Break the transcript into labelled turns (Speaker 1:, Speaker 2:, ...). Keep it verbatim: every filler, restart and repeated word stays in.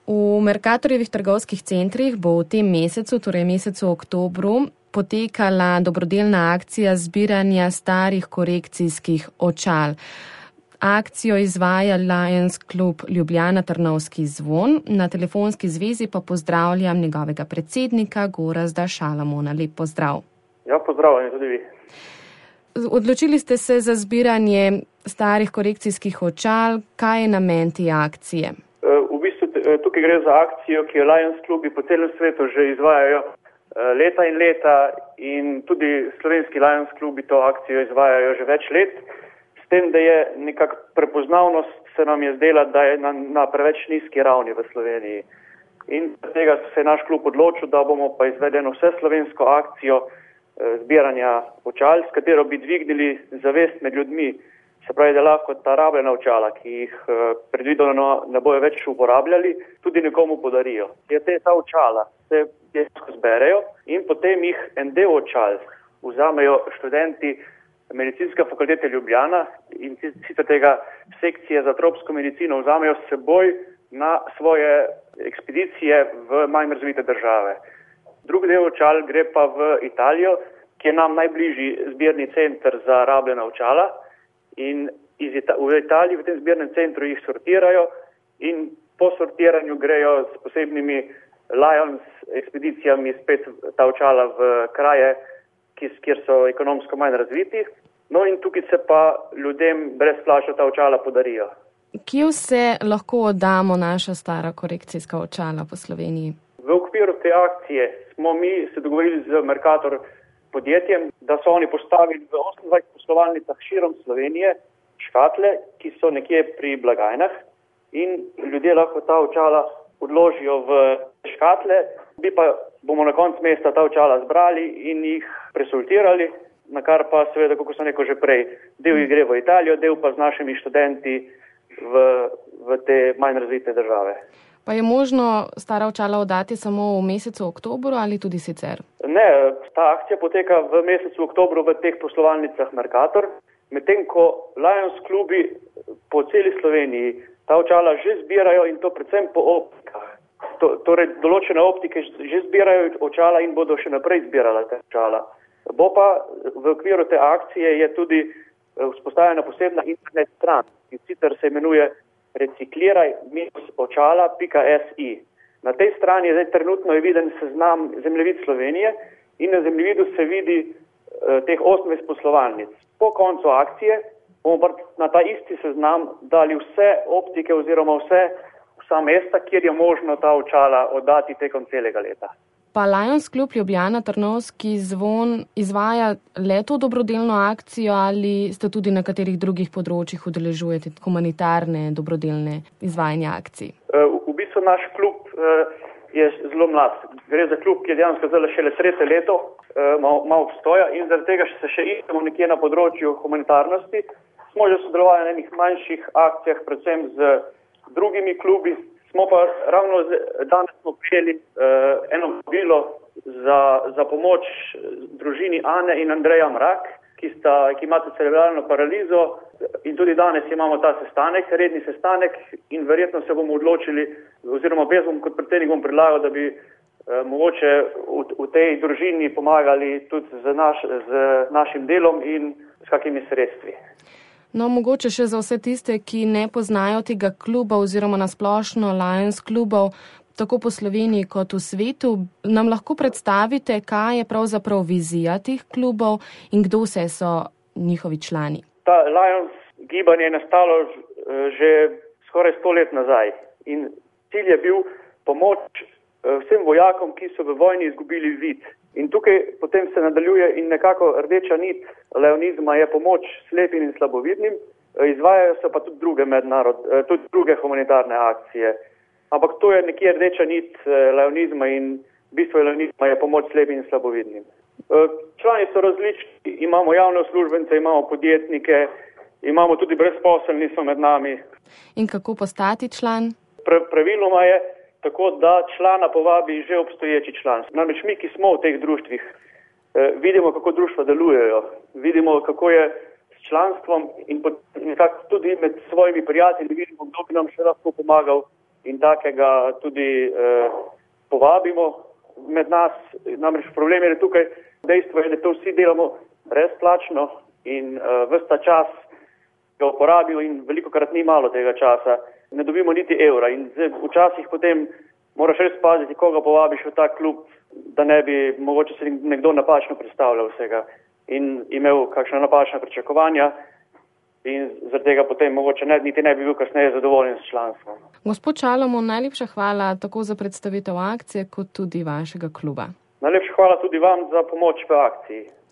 Speaker 1: V Mercatorjevih trgovskih centrih bo v tem mesecu, torej mesecu oktobru, potekala dobrodelna akcija zbiranja starih korekcijskih očal. Akcijo izvaja Lions Club Ljubljana Trnovski zvon. Na telefonski zvezi pa pozdravljam njegovega predsednika Gorazda Šalamona. Lep pozdrav.
Speaker 2: Ja, pozdravljeni tudi vi.
Speaker 1: Odločili ste se za zbiranje starih korekcijskih očal. Kaj je namen te akcije?
Speaker 2: V bistvu tukaj gre za akcijo, ki jo Lions klubi po celem svetu že izvajajo leta in leta in tudi slovenski Lions klubi to akcijo izvajajo že več let. S tem, da je nekako prepoznavnost se nam je zdela, da je na, na preveč nizki ravni v Sloveniji. In tega se je naš klub odločil, da bomo pa izvedeno vse slovensko akcijo zbiranja očal, s katero bi dvignili zavest med ljudmi. Se pravi, da lahko ta rabljena očala, ki jih predvideno ne bojo več uporabljali, tudi nekomu podarijo. Je te ta očala se zberejo in potem jih en del očal vzamejo študenti Medicinske fakultete Ljubljana in sicer tega sekcije za tropsko medicino vzamejo s seboj na svoje ekspedicije v manj razvite države. Drugi del očal gre pa v Italijo, ki je nam najbližji zbirni center za rabljena očala. In iz Ita- v Italiji v tem zbirnem centru jih sortirajo in po sortiranju grejo s posebnimi Lions ekspedicijami spet ta očala v kraje, ki, kjer so ekonomsko manj razviti. No in tukaj se pa ljudem brezplačno ta očala podarijo.
Speaker 1: Kje vse lahko oddamo naša stara korekcijska očala po Sloveniji?
Speaker 2: V okviru te akcije smo mi se dogovorili z Mercator podjetjem, da so oni postavili v osemindvajsetih poslovalnicah širom Slovenije škatle, ki so nekje pri blagajnah in ljudje lahko ta očala odložijo v škatle, bi pa bomo na koncu mesta ta očala zbrali in jih presultirali, na kar pa seveda, kako sem rekel že prej, del jih gre v Italijo, del pa z našimi študenti v, v te manj razvite države.
Speaker 1: Pa je možno stara očala oddati samo v mesecu oktobru ali tudi sicer?
Speaker 2: Ne, ta akcija poteka v mesecu oktobru v teh poslovalnicah Mercator, medtem ko Lions klubi po celi Sloveniji ta očala že zbirajo in to predvsem po optikah. To, torej, določene optike že zbirajo očala in bodo še naprej zbirala te očala. Bo pa v okviru te akcije je tudi vzpostavljena posebna internet stran, ki sicer se imenuje recikliraj očala pika si. Na tej strani je zdaj trenutno je viden seznam zemljevid Slovenije in na zemljevidu se vidi eh, teh osemnajst poslovalnic. Po koncu akcije bomo pa na ta isti seznam dali vse optike oziroma vse, vsa mesta, kjer je možno ta očala oddati tekom celega leta.
Speaker 1: Pa Lions Club Ljubljana Trnovski zvon izvaja le to dobrodelno akcijo ali ste tudi na katerih drugih področjih udeležujete humanitarne, dobrodelne izvajanja akcij?
Speaker 2: V bistvu naš klub je zelo mlad. Gre za klub, ki je dejansko zdaj šele tretje leto, malo obstoja in zaradi tega se še iščemo nekje na področju humanitarnosti. Smo že sodelovali na enih manjših akcijah, predvsem z drugimi klubi. Smo pa ravno danes smo prijeli uh, eno vabilo za, za pomoč družini Ane in Andreja Mrak, ki, sta, ki imate cerebralno paralizo in tudi danes imamo ta sestanek, redni sestanek in verjetno se bomo odločili, oziroma bez bom kot predsednik bom predlagal, da bi uh, mogoče v, v tej družini pomagali tudi z, naš, z našim delom in s kakimi sredstvi.
Speaker 1: No, mogoče še za vse tiste, ki ne poznajo tega kluba oziroma nasplošno Lions klubov, tako po Sloveniji kot v svetu, nam lahko predstavite, kaj je pravzaprav vizija teh klubov in kdo vse so njihovi člani?
Speaker 2: Ta Lions gibanje je nastalo že skoraj sto let nazaj in cilj je bil pomoč vsem vojakom, ki so v vojni izgubili vid. In tukaj potem se nadaljuje in nekako rdeča nit leonizma je pomoč slepim in slabovidnim, izvajajo se pa tudi druge mednarod, tudi druge humanitarne akcije. Ampak to je nekje rdeča nit leonizma in bistvo leonizma je pomoč slepim in slabovidnim. Člani so različni, imamo javne uslužbence, imamo podjetnike, imamo tudi brezposelni so med nami.
Speaker 1: In kako postati član?
Speaker 2: Pra, praviloma je tako, da člana povabi že obstoječi član. Namreč mi, ki smo v teh društvih, eh, vidimo, kako društva delujejo, vidimo, kako je s članstvom in nekako tudi med svojimi prijatelji vidimo, kdo bi nam še lahko pomagal in takega tudi eh, povabimo med nas. Namreč problem je tukaj, dejstvo je, da to vsi delamo brezplačno in eh, ves ta čas ga uporabijo in velikokrat ni malo tega časa. Ne dobimo niti evra in včasih potem moraš res paziti, koga povabiš v ta klub, da ne bi mogoče se nekdo napačno predstavljal vsega in imel kakšna napačna pričakovanja in zaradi tega potem mogoče ne, niti ne bi bil kasneje zadovoljen s članstvom.
Speaker 1: Gospod Šalomo, najlepša hvala tako za predstavitev akcije, kot tudi vašega kluba.
Speaker 2: Najlepša hvala tudi vam za pomoč v akciji.